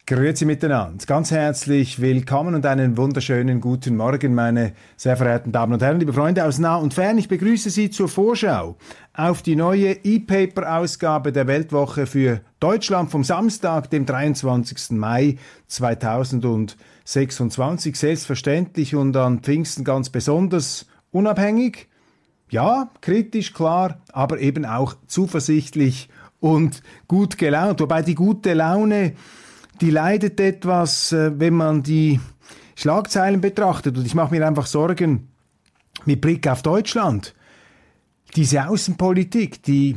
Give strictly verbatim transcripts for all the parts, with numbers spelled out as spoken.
Grüezi miteinander. Ganz herzlich willkommen und einen wunderschönen guten Morgen, meine sehr verehrten Damen und Herren, liebe Freunde aus nah und fern. Ich begrüße Sie zur Vorschau auf die neue E-Paper-Ausgabe der Weltwoche für Deutschland vom Samstag, dem dreiundzwanzigsten Mai zweitausendsechsundzwanzig. Selbstverständlich und an Pfingsten ganz besonders unabhängig. Ja, kritisch, klar, aber eben auch zuversichtlich und gut gelaunt. Wobei die gute Laune, die leidet etwas, wenn man die Schlagzeilen betrachtet. Und ich mache mir einfach Sorgen mit Blick auf Deutschland. Diese Außenpolitik, die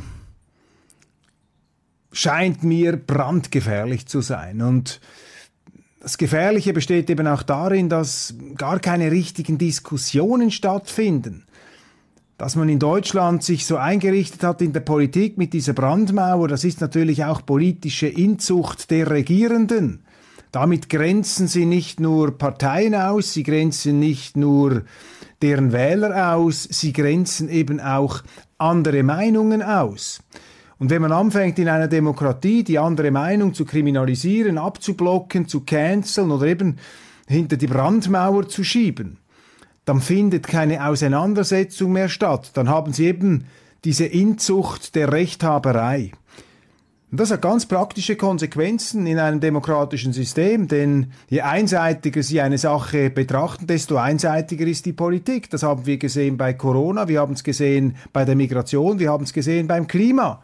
scheint mir brandgefährlich zu sein. Und das Gefährliche besteht eben auch darin, dass gar keine richtigen Diskussionen stattfinden. Dass man in Deutschland sich so eingerichtet hat in der Politik mit dieser Brandmauer, das ist natürlich auch politische Inzucht der Regierenden. Damit grenzen sie nicht nur Parteien aus, sie grenzen nicht nur deren Wähler aus, sie grenzen eben auch andere Meinungen aus. Und wenn man anfängt in einer Demokratie, die andere Meinung zu kriminalisieren, abzublocken, zu canceln oder eben hinter die Brandmauer zu schieben, dann findet keine Auseinandersetzung mehr statt. Dann haben sie eben diese Inzucht der Rechthaberei. Und das hat ganz praktische Konsequenzen in einem demokratischen System, denn je einseitiger Sie eine Sache betrachten, desto einseitiger ist die Politik. Das haben wir gesehen bei Corona, wir haben es gesehen bei der Migration, wir haben es gesehen beim Klima.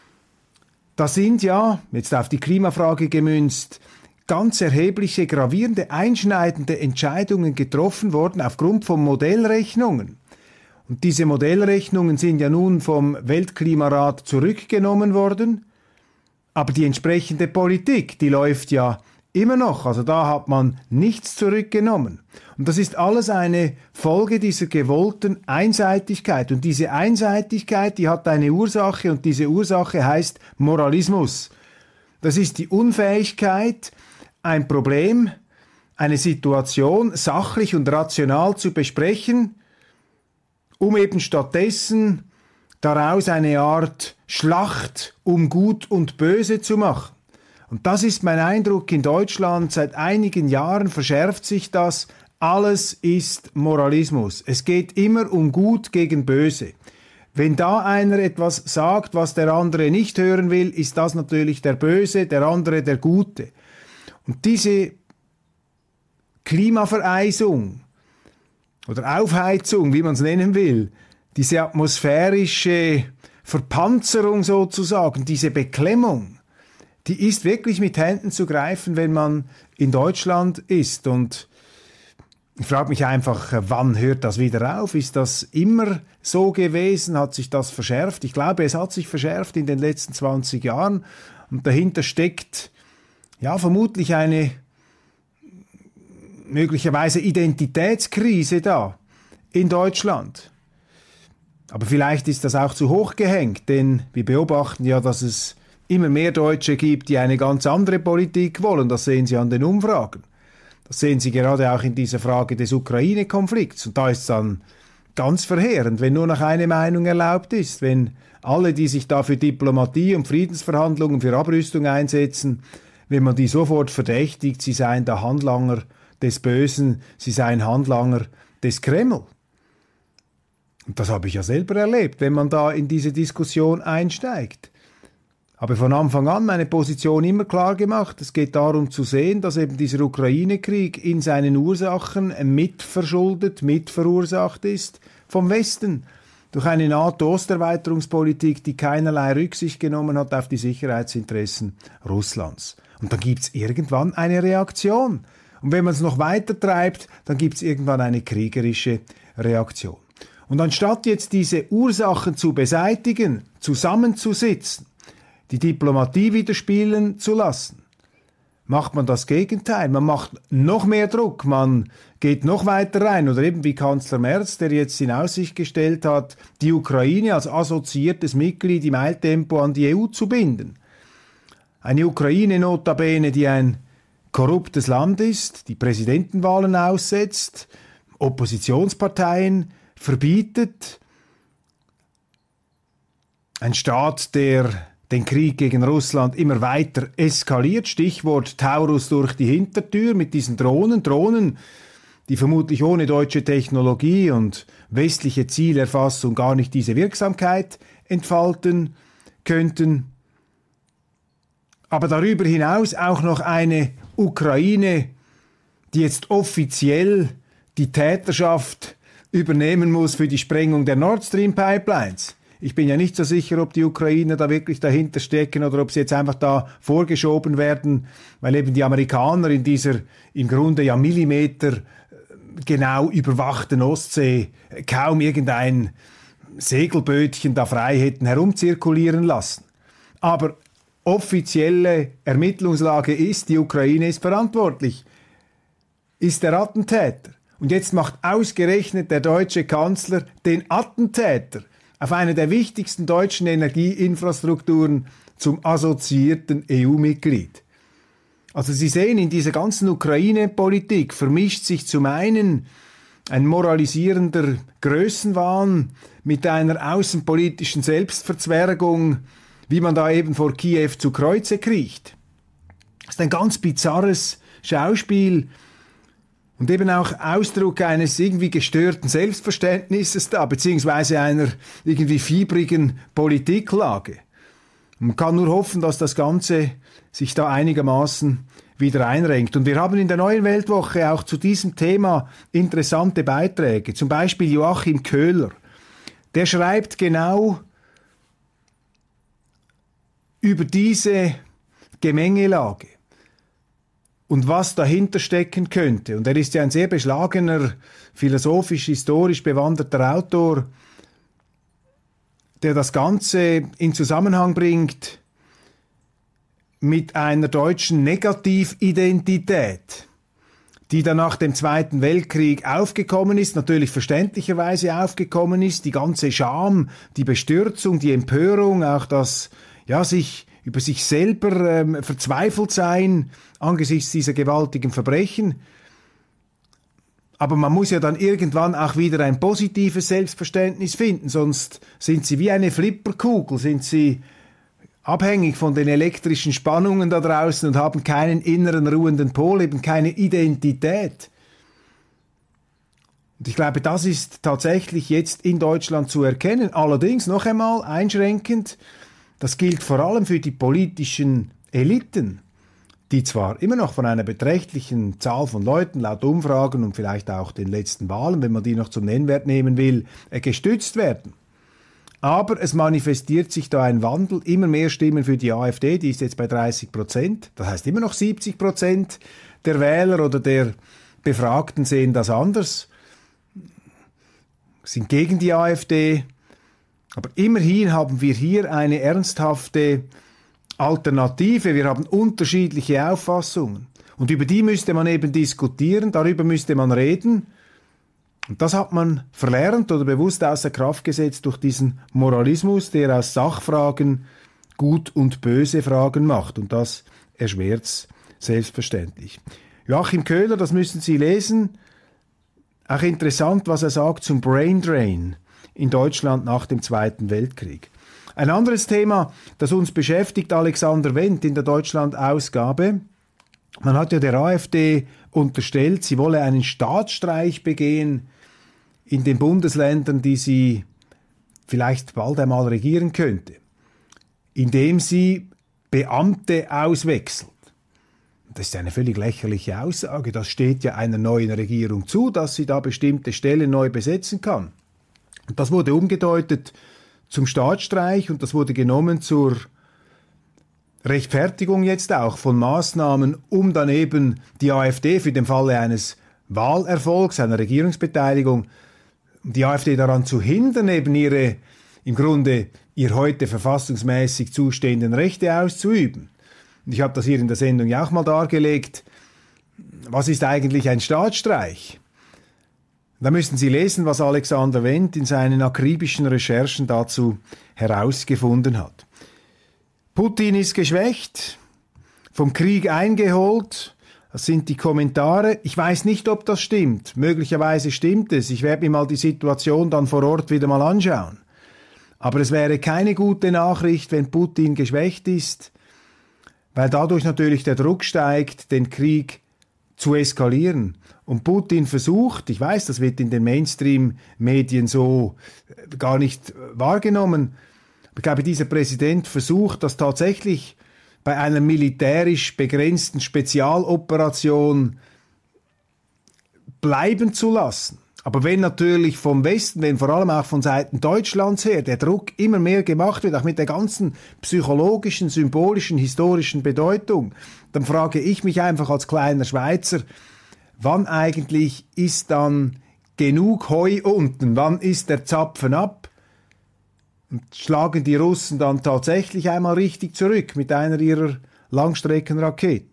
Da sind ja, jetzt auf die Klimafrage gemünzt, ganz erhebliche, gravierende, einschneidende Entscheidungen getroffen worden aufgrund von Modellrechnungen. Und diese Modellrechnungen sind ja nun vom Weltklimarat zurückgenommen worden, aber die entsprechende Politik, die läuft ja immer noch. Also da hat man nichts zurückgenommen. Und das ist alles eine Folge dieser gewollten Einseitigkeit. Und diese Einseitigkeit, die hat eine Ursache und diese Ursache heißt Moralismus. Das ist die Unfähigkeit, ein Problem, eine Situation sachlich und rational zu besprechen, um eben stattdessen daraus eine Art Schlacht um Gut und Böse zu machen. Und das ist mein Eindruck in Deutschland. Seit einigen Jahren verschärft sich das. Alles ist Moralismus. Es geht immer um Gut gegen Böse. Wenn da einer etwas sagt, was der andere nicht hören will, ist das natürlich der Böse, der andere der Gute. Und diese Klimavereisung oder Aufheizung, wie man es nennen will, diese atmosphärische Verpanzerung sozusagen, diese Beklemmung, die ist wirklich mit Händen zu greifen, wenn man in Deutschland ist. Und ich frage mich einfach, wann hört das wieder auf? Ist das immer so gewesen? Hat sich das verschärft? Ich glaube, es hat sich verschärft in den letzten zwanzig Jahren. Und dahinter steckt ja vermutlich eine möglicherweise Identitätskrise da in Deutschland. Aber vielleicht ist das auch zu hoch gehängt, denn wir beobachten ja, dass es immer mehr Deutsche gibt, die eine ganz andere Politik wollen. Das sehen Sie an den Umfragen. Das sehen Sie gerade auch in dieser Frage des Ukraine-Konflikts. Und da ist es dann ganz verheerend, wenn nur noch eine Meinung erlaubt ist, wenn alle, die sich da für Diplomatie und Friedensverhandlungen, für Abrüstung einsetzen, wenn man die sofort verdächtigt, sie seien der Handlanger des Bösen, sie seien Handlanger des Kreml. Und das habe ich ja selber erlebt, wenn man da in diese Diskussion einsteigt. Habe von Anfang an meine Position immer klar gemacht. Es geht darum zu sehen, dass eben dieser Ukraine-Krieg in seinen Ursachen mitverschuldet, mitverursacht ist vom Westen. Durch eine NATO-Osterweiterungspolitik, die keinerlei Rücksicht genommen hat auf die Sicherheitsinteressen Russlands. Und dann gibt es irgendwann eine Reaktion. Und wenn man es noch weiter treibt, dann gibt es irgendwann eine kriegerische Reaktion. Und anstatt jetzt diese Ursachen zu beseitigen, zusammenzusitzen, die Diplomatie wieder spielen zu lassen, macht man das Gegenteil. Man macht noch mehr Druck, man geht noch weiter rein. Oder eben wie Kanzler Merz, der jetzt in Aussicht gestellt hat, die Ukraine als assoziiertes Mitglied im Eiltempo an die E U zu binden. Eine Ukraine notabene, die ein korruptes Land ist, die Präsidentenwahlen aussetzt, Oppositionsparteien verbietet, ein Staat, der den Krieg gegen Russland immer weiter eskaliert. Stichwort Taurus durch die Hintertür mit diesen Drohnen. Drohnen, die vermutlich ohne deutsche Technologie und westliche Zielerfassung gar nicht diese Wirksamkeit entfalten könnten. Aber darüber hinaus auch noch eine Ukraine, die jetzt offiziell die Täterschaft übernehmen muss für die Sprengung der Nord Stream Pipelines. Ich bin ja nicht so sicher, ob die Ukrainer da wirklich dahinter stecken oder ob sie jetzt einfach da vorgeschoben werden, weil eben die Amerikaner in dieser im Grunde ja Millimeter genau überwachten Ostsee kaum irgendein Segelbötchen da frei hätten herumzirkulieren lassen. Aber offizielle Ermittlungslage ist, die Ukraine ist verantwortlich, ist der Attentäter. Und jetzt macht ausgerechnet der deutsche Kanzler den Attentäter auf eine der wichtigsten deutschen Energieinfrastrukturen zum assoziierten E U-Mitglied. Also Sie sehen, in dieser ganzen Ukraine-Politik vermischt sich zum einen ein moralisierender Größenwahn mit einer außenpolitischen Selbstverzwergung, wie man da eben vor Kiew zu Kreuze kriecht. Das ist ein ganz bizarres Schauspiel und eben auch Ausdruck eines irgendwie gestörten Selbstverständnisses da, beziehungsweise einer irgendwie fiebrigen Politiklage. Man kann nur hoffen, dass das Ganze sich da einigermaßen wieder einrenkt. Und wir haben in der Neuen Weltwoche auch zu diesem Thema interessante Beiträge. Zum Beispiel Joachim Köhler. Der schreibt genau über diese Gemengelage und was dahinter stecken könnte. Und er ist ja ein sehr beschlagener, philosophisch-historisch bewanderter Autor, der das Ganze in Zusammenhang bringt mit einer deutschen Negatividentität, die dann nach dem Zweiten Weltkrieg aufgekommen ist, natürlich verständlicherweise aufgekommen ist, die ganze Scham, die Bestürzung, die Empörung, auch das, ja, sich über sich selber ähm, verzweifelt sein angesichts dieser gewaltigen Verbrechen. Aber man muss ja dann irgendwann auch wieder ein positives Selbstverständnis finden, sonst sind sie wie eine Flipperkugel, sind sie abhängig von den elektrischen Spannungen da draußen und haben keinen inneren ruhenden Pol, eben keine Identität. Und ich glaube, das ist tatsächlich jetzt in Deutschland zu erkennen. Allerdings, noch einmal einschränkend, das gilt vor allem für die politischen Eliten, die zwar immer noch von einer beträchtlichen Zahl von Leuten, laut Umfragen und vielleicht auch den letzten Wahlen, wenn man die noch zum Nennwert nehmen will, gestützt werden. Aber es manifestiert sich da ein Wandel, immer mehr Stimmen für die AfD, die ist jetzt bei dreißig Prozent, das heißt immer noch siebzig Prozent der Wähler oder der Befragten sehen das anders, sind gegen die AfD, aber immerhin haben wir hier eine ernsthafte Alternative, wir haben unterschiedliche Auffassungen und über die müsste man eben diskutieren, darüber müsste man reden. Und das hat man verlernt oder bewusst außer Kraft gesetzt durch diesen Moralismus, der aus Sachfragen Gut- und böse Fragen macht. Und das erschwert es selbstverständlich. Joachim Köhler, das müssen Sie lesen. Auch interessant, was er sagt zum Braindrain in Deutschland nach dem Zweiten Weltkrieg. Ein anderes Thema, das uns beschäftigt, Alexander Wendt in der Deutschland-Ausgabe. Man hat ja der AfD unterstellt, sie wolle einen Staatsstreich begehen in den Bundesländern, die sie vielleicht bald einmal regieren könnte, indem sie Beamte auswechselt. Das ist eine völlig lächerliche Aussage. Das steht ja einer neuen Regierung zu, dass sie da bestimmte Stellen neu besetzen kann. Und das wurde umgedeutet zum Staatsstreich und das wurde genommen zur Rechtfertigung jetzt auch von Maßnahmen, um dann eben die AfD für den Falle eines Wahlerfolgs, einer Regierungsbeteiligung, die AfD daran zu hindern, eben ihre, im Grunde, ihr heute verfassungsmäßig zustehenden Rechte auszuüben. Und ich habe das hier in der Sendung ja auch mal dargelegt. Was ist eigentlich ein Staatsstreich? Da müssen Sie lesen, was Alexander Wendt in seinen akribischen Recherchen dazu herausgefunden hat. Putin ist geschwächt, vom Krieg eingeholt, das sind die Kommentare. Ich weiß nicht, ob das stimmt. Möglicherweise stimmt es. Ich werde mir mal die Situation dann vor Ort wieder mal anschauen. Aber es wäre keine gute Nachricht, wenn Putin geschwächt ist, weil dadurch natürlich der Druck steigt, den Krieg zu eskalieren. Und Putin versucht, ich weiß, das wird in den Mainstream-Medien so gar nicht wahrgenommen, aber ich glaube, dieser Präsident versucht, das tatsächlich bei einer militärisch begrenzten Spezialoperation bleiben zu lassen. Aber wenn natürlich vom Westen, wenn vor allem auch von Seiten Deutschlands her der Druck immer mehr gemacht wird, auch mit der ganzen psychologischen, symbolischen, historischen Bedeutung, dann frage ich mich einfach als kleiner Schweizer, wann eigentlich ist dann genug Heu unten? Wann ist der Zapfen ab? Und schlagen die Russen dann tatsächlich einmal richtig zurück mit einer ihrer Langstreckenraketen?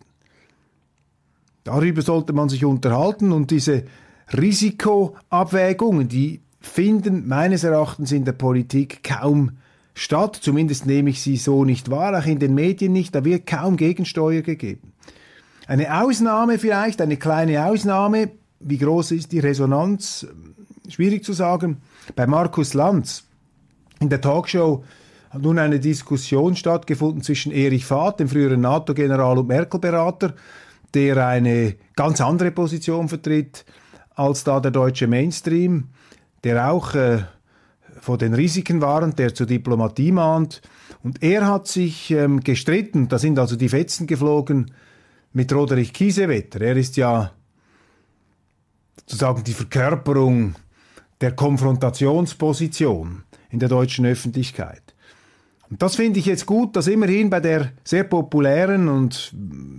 Darüber sollte man sich unterhalten und diese Risikoabwägungen, die finden meines Erachtens in der Politik kaum statt. Zumindest nehme ich sie so nicht wahr, auch in den Medien nicht. Da wird kaum Gegensteuer gegeben. Eine Ausnahme vielleicht, eine kleine Ausnahme, wie groß ist die Resonanz? Schwierig zu sagen. Bei Markus Lanz in der Talkshow hat nun eine Diskussion stattgefunden zwischen Erich Vath, dem früheren NATO-General und Merkel-Berater, der eine ganz andere Position vertritt als da der deutsche Mainstream, der auch äh, vor den Risiken warnt, der zur Diplomatie mahnt. Und er hat sich ähm, gestritten, da sind also die Fetzen geflogen, mit Roderich Kiesewetter. Er ist ja sozusagen die Verkörperung der Konfrontationsposition in der deutschen Öffentlichkeit. Und das finde ich jetzt gut, dass immerhin bei der sehr populären und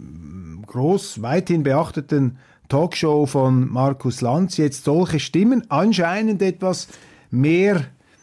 groß, weithin beachteten Talkshow von Markus Lanz jetzt solche Stimmen anscheinend etwas mehr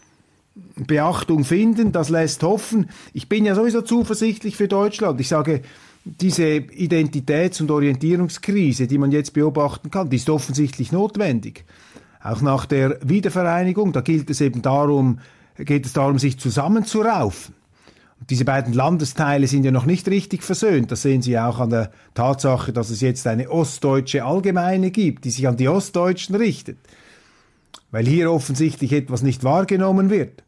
Beachtung finden. Das lässt hoffen. Ich bin ja sowieso zuversichtlich für Deutschland. Ich sage, diese Identitäts- und Orientierungskrise, die man jetzt beobachten kann, die ist offensichtlich notwendig. Auch nach der Wiedervereinigung, da gilt es eben darum, geht es darum, sich zusammenzuraufen. Und diese beiden Landesteile sind ja noch nicht richtig versöhnt. Das sehen Sie auch an der Tatsache, dass es jetzt eine ostdeutsche Allgemeine gibt, die sich an die Ostdeutschen richtet. Weil hier offensichtlich etwas nicht wahrgenommen wird.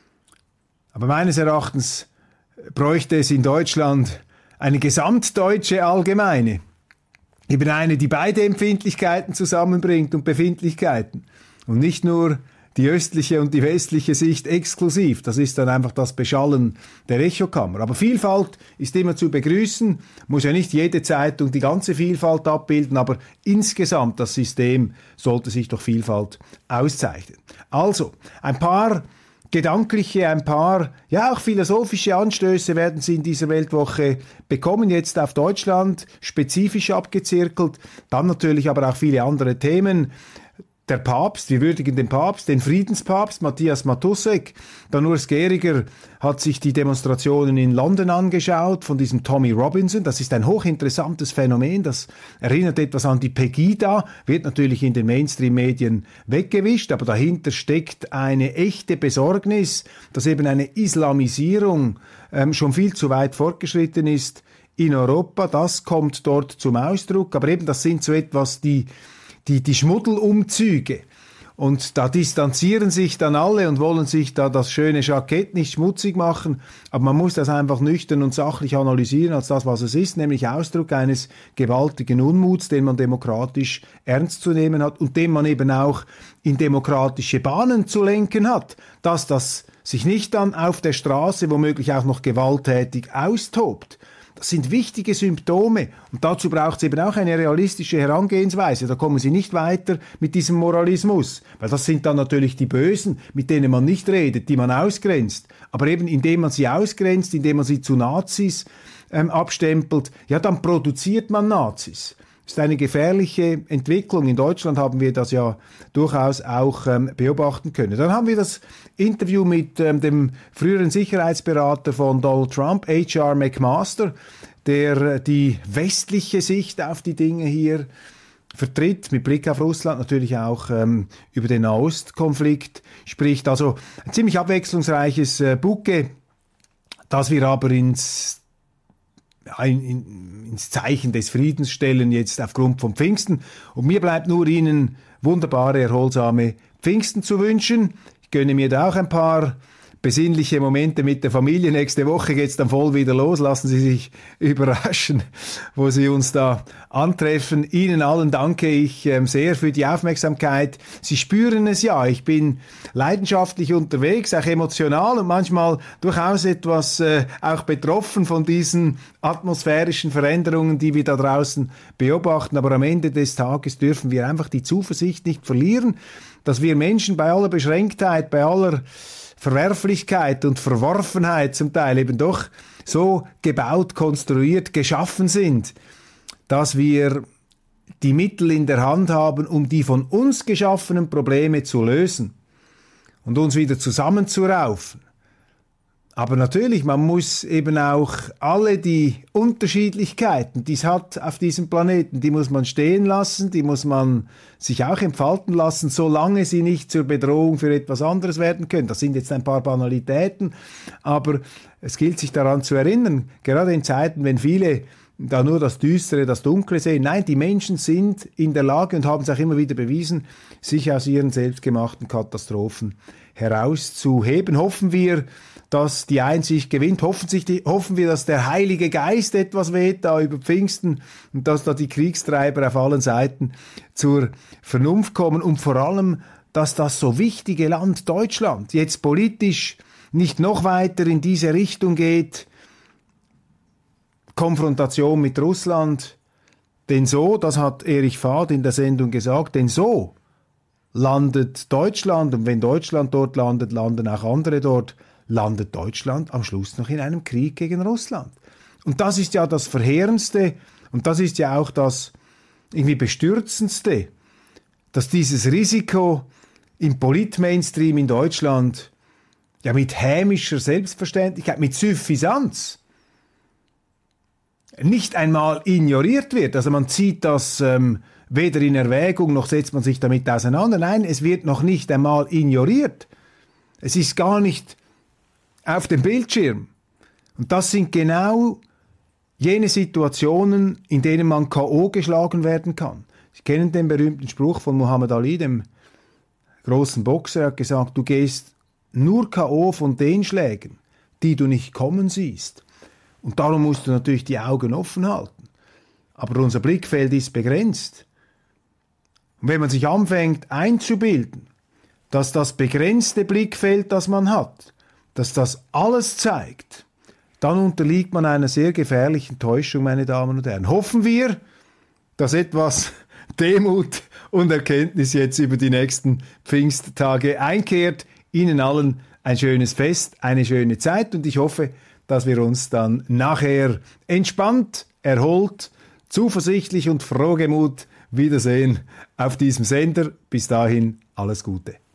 Aber meines Erachtens bräuchte es in Deutschland eine gesamtdeutsche Allgemeine. Eben eine, die beide Empfindlichkeiten zusammenbringt und Befindlichkeiten. Und nicht nur die östliche und die westliche Sicht exklusiv. Das ist dann einfach das Beschallen der Echokammer. Aber Vielfalt ist immer zu begrüßen. Muss ja nicht jede Zeitung die ganze Vielfalt abbilden, aber insgesamt das System sollte sich durch Vielfalt auszeichnen. Also, ein paar gedankliche, ein paar, ja auch philosophische Anstöße werden Sie in dieser Weltwoche bekommen, jetzt auf Deutschland spezifisch abgezirkelt, dann natürlich aber auch viele andere Themen. Der Papst, wir würdigen den Papst, den Friedenspapst Matthias Matussek. Dann Urs Gehriger hat sich die Demonstrationen in London angeschaut von diesem Tommy Robinson. Das ist ein hochinteressantes Phänomen, das erinnert etwas an die Pegida, wird natürlich in den Mainstream-Medien weggewischt, aber dahinter steckt eine echte Besorgnis, dass eben eine Islamisierung ähm, schon viel zu weit fortgeschritten ist in Europa. Das kommt dort zum Ausdruck, aber eben das sind so etwas die Die, die Schmuddelumzüge. Und da distanzieren sich dann alle und wollen sich da das schöne Jackett nicht schmutzig machen. Aber man muss das einfach nüchtern und sachlich analysieren als das, was es ist, nämlich Ausdruck eines gewaltigen Unmuts, den man demokratisch ernst zu nehmen hat und den man eben auch in demokratische Bahnen zu lenken hat. Dass das sich nicht dann auf der Straße womöglich auch noch gewalttätig austobt. Das sind wichtige Symptome und dazu braucht es eben auch eine realistische Herangehensweise. Da kommen Sie nicht weiter mit diesem Moralismus, weil das sind dann natürlich die Bösen, mit denen man nicht redet, die man ausgrenzt. Aber eben indem man sie ausgrenzt, indem man sie zu Nazis ähm, abstempelt, ja dann produziert man Nazis. Das ist eine gefährliche Entwicklung. In Deutschland haben wir das ja durchaus auch ähm, beobachten können. Dann haben wir das Interview mit ähm, dem früheren Sicherheitsberater von Donald Trump, H R McMaster, der äh, die westliche Sicht auf die Dinge hier vertritt, mit Blick auf Russland, natürlich auch ähm, über den Nahostkonflikt spricht. Also ein ziemlich abwechslungsreiches äh, Bouquet, das wir aber ins In, in, ins Zeichen des Friedens stellen, jetzt aufgrund von Pfingsten. Und mir bleibt nur Ihnen wunderbare, erholsame Pfingsten zu wünschen. Ich gönne mir da auch ein paar besinnliche Momente mit der Familie. Nächste Woche geht's dann voll wieder los. Lassen Sie sich überraschen, wo Sie uns da antreffen. Ihnen allen danke ich ähm, sehr für die Aufmerksamkeit. Sie spüren es ja, ich bin leidenschaftlich unterwegs, auch emotional und manchmal durchaus etwas äh, auch betroffen von diesen atmosphärischen Veränderungen, die wir da draußen beobachten. Aber am Ende des Tages dürfen wir einfach die Zuversicht nicht verlieren, dass wir Menschen bei aller Beschränktheit, bei aller Verwerflichkeit und Verworfenheit zum Teil eben doch so gebaut, konstruiert, geschaffen sind, dass wir die Mittel in der Hand haben, um die von uns geschaffenen Probleme zu lösen und uns wieder zusammenzuraufen. Aber natürlich, man muss eben auch alle die Unterschiedlichkeiten, die es hat auf diesem Planeten, die muss man stehen lassen, die muss man sich auch entfalten lassen, solange sie nicht zur Bedrohung für etwas anderes werden können. Das sind jetzt ein paar Banalitäten, aber es gilt sich daran zu erinnern, gerade in Zeiten, wenn viele da nur das Düstere, das Dunkle sehen. Nein, die Menschen sind in der Lage und haben es auch immer wieder bewiesen, sich aus ihren selbstgemachten Katastrophen herauszuheben. Hoffen wir, dass die Einsicht gewinnt. Hoffen, sich die, hoffen wir, dass der Heilige Geist etwas weht da über Pfingsten und dass da die Kriegstreiber auf allen Seiten zur Vernunft kommen und vor allem, dass das so wichtige Land Deutschland jetzt politisch nicht noch weiter in diese Richtung geht, Konfrontation mit Russland, denn so, das hat Erich Fahd in der Sendung gesagt, denn so landet Deutschland und wenn Deutschland dort landet, landen auch andere dort, landet Deutschland am Schluss noch in einem Krieg gegen Russland. Und das ist ja das Verheerendste und das ist ja auch das irgendwie Bestürzendste, dass dieses Risiko im Polit-Mainstream in Deutschland ja mit hämischer Selbstverständlichkeit, mit Suffisanz nicht einmal ignoriert wird. Also man zieht das ähm, weder in Erwägung, noch setzt man sich damit auseinander. Nein, es wird noch nicht einmal ignoriert. Es ist gar nicht auf dem Bildschirm. Und das sind genau jene Situationen, in denen man K O geschlagen werden kann. Sie kennen den berühmten Spruch von Muhammad Ali, dem großen Boxer. Er hat gesagt, du gehst nur K O von den Schlägen, die du nicht kommen siehst. Und darum musst du natürlich die Augen offen halten. Aber unser Blickfeld ist begrenzt. Und wenn man sich anfängt einzubilden, dass das begrenzte Blickfeld, das man hat, dass das alles zeigt, dann unterliegt man einer sehr gefährlichen Täuschung, meine Damen und Herren. Hoffen wir, dass etwas Demut und Erkenntnis jetzt über die nächsten Pfingsttage einkehrt. Ihnen allen ein schönes Fest, eine schöne Zeit und ich hoffe, dass wir uns dann nachher entspannt, erholt, zuversichtlich und frohgemut wiedersehen auf diesem Sender. Bis dahin alles Gute.